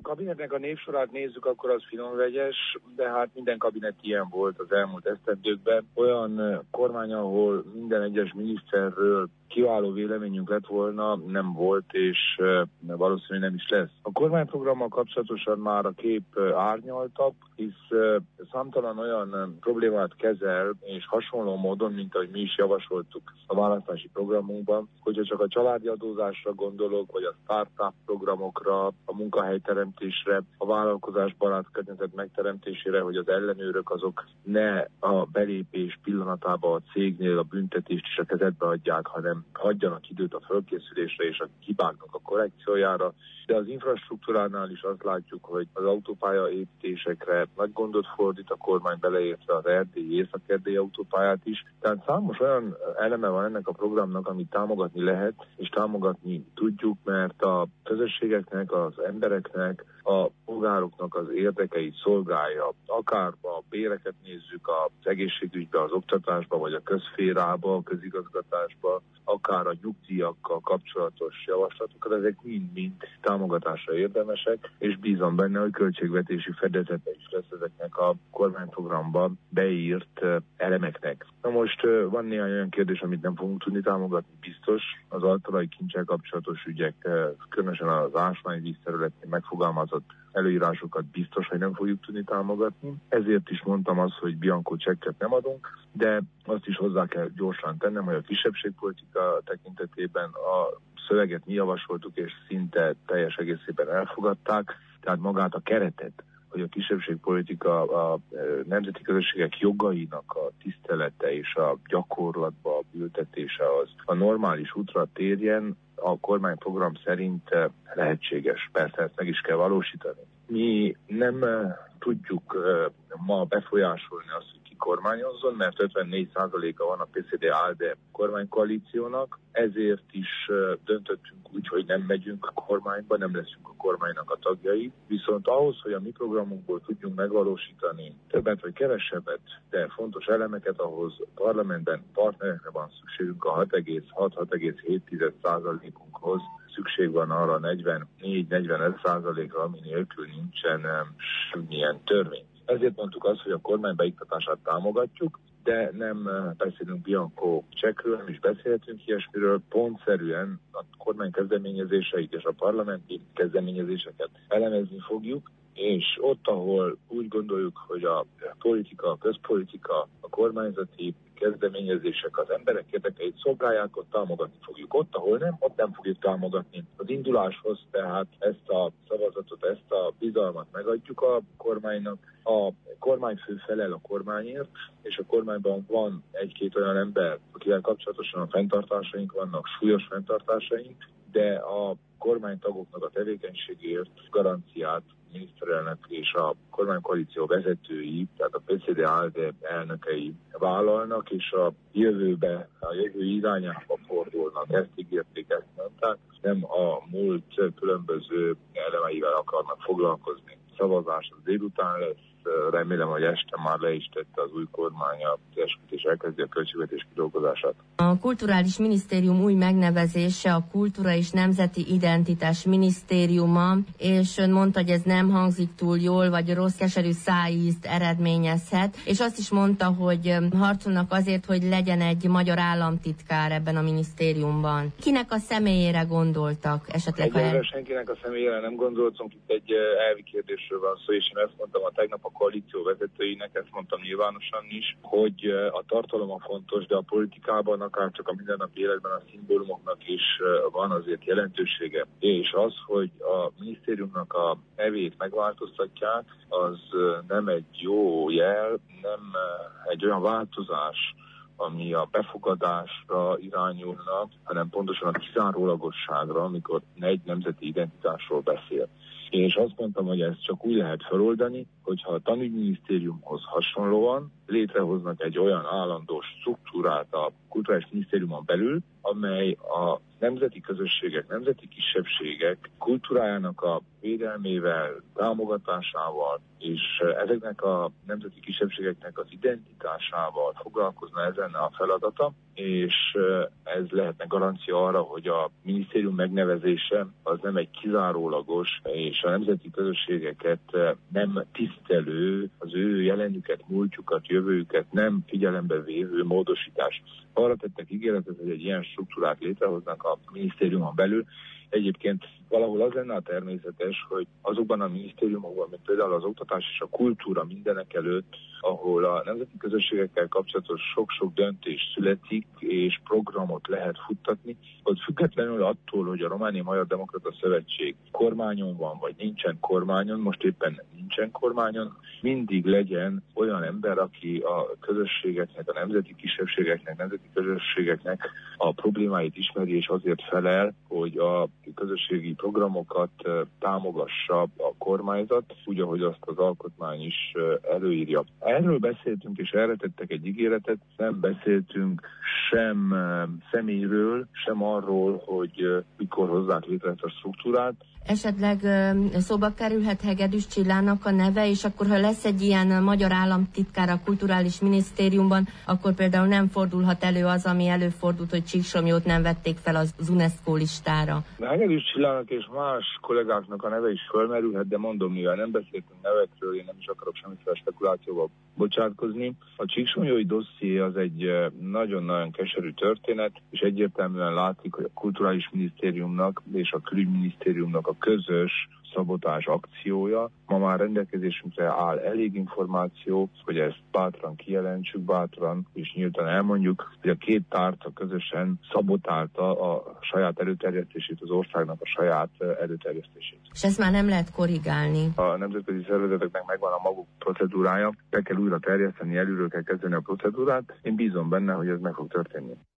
kabinetnek a névsorát nézzük, akkor az finomvegyes, de hát minden kabinet ilyen volt az elmúlt esztendőkben. Olyan kormány, ahol minden egyes miniszterről kiváló véleményünk lett volna, nem volt, és valószínűleg nem is lesz. A kormányprogrammal kapcsolatosan már a kép árnyaltabb, hisz számtalan olyan problémát kezel, és hasonló módon, mint ahogy mi is javasoltuk a választási programunkban, hogyha csak a családi adózásra gondolok, vagy a startup programokra, a munkahelyteremtésre, a vállalkozásbarát környezet megteremtésére, hogy az ellenőrök azok ne a belépés pillanatában a cégnél a büntetést is a kezedbe adják, hanem hagyjanak időt a fölkészülésre és a hibáknak a korrekciójára. De az infrastruktúránál is azt látjuk, hogy az autópálya építésekre nagy gondot fordít a kormány, beleértve az erdélyi, észak-erdélyi autópályát is. Tehát számos olyan eleme van ennek a programnak, amit támogatni lehet, és támogatni tudjuk, mert a közösségeknek, az embereknek, a polgároknak az érdekeit szolgálja. Akár a béreket nézzük az egészségügybe, az oktatásba, vagy a közszférába, a közigazgatásba, akár a nyugdíjakkal kapcsolatos javaslatokat, ezek mind-mind támogatásra érdemesek, és bízom benne, hogy költségvetési fedezete is lesz ezeknek a kormányprogramban beírt elemeknek. Na most van néhány olyan kérdés, amit nem fogunk tudni támogatni, biztos. Az altalai kincsel kapcsolatos ügyek, különösen az ásványvíz területén megfogalmazott előírásokat biztos, hogy nem fogjuk tudni támogatni. Ezért is mondtam azt, hogy bianco csekket nem adunk, de azt is hozzá kell gyorsan tennem, hogy a kisebbségpolitika tekintetében a szöveget mi javasoltuk, és szinte teljes egészében elfogadták, tehát magát a keretet, hogy a kisebbségpolitika a nemzeti közösségek jogainak a tisztelete és a gyakorlatba ültetése az a normális útra térjen, a kormányprogram szerint lehetséges. Persze ezt meg is kell valósítani. Mi nem tudjuk ma befolyásolni azt, hogy ki kormányozzon, mert 54%-a van a PCD-ALDE kormánykoalíciónak, ezért is döntöttünk úgy, hogy nem megyünk a kormányba, nem leszünk a kormánynak a tagjai. Viszont ahhoz, hogy a mi programunkból tudjunk megvalósítani többet vagy kevesebbet, de fontos elemeket, ahhoz parlamentben partnerekre van szükségünk a 6,6-6,7%-unkhoz. Szükség van arra 44-45%-ra, ami nélkül nincsen semmilyen törvény. Ezért mondtuk azt, hogy a kormány beiktatását támogatjuk, de nem beszélünk bianco csekkről, nem is beszélhetünk ilyesmiről, pontszerűen a kormány kezdeményezéseit és a parlamenti kezdeményezéseket elemezni fogjuk, és ott, ahol úgy gondoljuk, hogy a politika, a közpolitika, a kormányzati kezdeményezések az emberek érdekeit szolgálják, ott támogatni fogjuk. Ott, ahol nem, ott nem fogjuk támogatni. Az induláshoz tehát ezt a szavazatot, ezt a bizalmat megadjuk a kormánynak. A kormányfő felel a kormányért, és a kormányban van egy-két olyan ember, akivel kapcsolatosan a fenntartásaink vannak, súlyos fenntartásaink, de a kormánytagoknak a tevékenységért garanciát miniszterelnök és a kormánykoalíció vezetői, tehát a PCD-ALDE elnökei vállalnak, és a jövőbe, a jövő irányába fordulnak. Ezt ígérték, ezt mondták, nem a múlt különböző elemeivel akarnak foglalkozni. Szavazás az délután lesz, remélem, hogy este már le is tette az új kormány az esküt, és elkezdi a költségvetés kidolgozását. A Kulturális Minisztérium új megnevezése a Kultúra és Nemzeti Identitás Minisztériuma, és ön mondta, hogy ez nem hangzik túl jól, vagy rossz, keserű szájízt eredményezhet, és azt is mondta, hogy harcolnak azért, hogy legyen egy magyar államtitkár ebben a minisztériumban. Kinek a személyére gondoltak esetleg? Egyelőre senkinek a személyére nem gondoltunk, itt egy elvi kérdésről van szó, és én ezt mondtam a tegnap a koalíció vezetőinek, ezt mondtam nyilvánosan is, hogy a tartalom a fontos, de a politikában, akár csak a mindennapi életben a szimbólumoknak is van azért jelentősége. És az, hogy a minisztériumnak a nevét megváltoztatják, az nem egy jó jel, nem egy olyan változás, ami a befogadásra irányulna, hanem pontosan a kizárólagosságra, amikor egy nemzeti identitásról beszél. És azt mondtam, hogy ezt csak úgy lehet feloldani, hogyha a tanügyminisztériumhoz hasonlóan létrehoznak egy olyan állandó struktúrát a Kulturális Minisztériumon belül, amely a nemzeti közösségek, nemzeti kisebbségek kultúrájának a védelmével, támogatásával, és ezeknek a nemzeti kisebbségeknek az identitásával foglalkozna ez lenne a feladata, és ez lehetne garancia arra, hogy a minisztérium megnevezése az nem egy kizárólagos és a nemzeti közösségeket nem tisztelő, az ő jelenüket, múltjukat, jövőjüket nem figyelembe vévő módosítás. Arra tettek ígéretet, hogy egy ilyen struktúrát létrehoznak a minisztériumon belül. Egyébként valahol az lenne a természetes, hogy azokban a minisztériumokban, mint például az oktatás és a kultúra mindenek előtt, ahol a nemzeti közösségekkel kapcsolatos sok-sok döntés születik, és programot lehet futtatni, ott függetlenül attól, hogy a Romániai Magyar Demokrata Szövetség kormányon van, vagy nincsen kormányon, most éppen nincsen kormányon, mindig legyen olyan ember, aki a közösségeknek, a nemzeti kisebbségeknek, nemzeti közösségeknek a problémáit ismeri, és azért felel, hogy a közösségi programokat támogassa a kormányzat, úgy, ahogy azt az alkotmány is előírja. Erről beszéltünk, és erre tettek egy ígéretet, nem beszéltünk sem személyről, sem arról, hogy mikor hozzák létre ezt a struktúrát. Esetleg szóba kerülhet Hegedűs Csillának a neve, és akkor, ha lesz egy ilyen magyar államtitkár a kulturális minisztériumban, akkor például nem fordulhat elő az, ami előfordult, hogy Csíksomlyót nem vették fel az UNESCO listára. Hegedűs Csillának és más kollégáknak a neve is fölmerülhet, de mondom, mivel nem beszéltünk nevekről, én nem is akarok semmiféle spekulációba bocsátkozni. A csíksomlyói dosszié az egy nagyon-nagyon keserű történet, és egyértelműen látszik, hogy a kulturális minisztériumnak és a külügyminisztériumnak a közös szabotás akciója. Ma már rendelkezésünkre áll elég információ, hogy ezt bátran kijelentsük, bátran és nyíltan elmondjuk, hogy a két tárca közösen szabotálta a saját előterjesztését, az országnak a saját előterjesztését. És ezt már nem lehet korrigálni. A nemzetközi szervezeteknek megvan a maguk procedúrája, be kell újra terjeszteni, előről kell kezdeni a procedúrát. Én bízom benne, hogy ez meg fog történni.